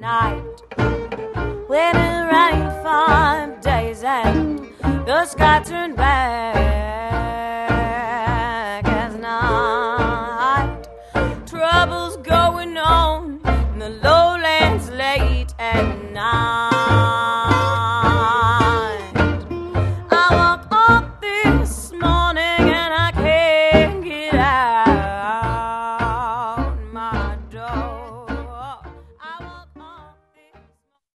night. When it rained 5 days and the sky turned black as night. Troubles going on in the lowlands late at night.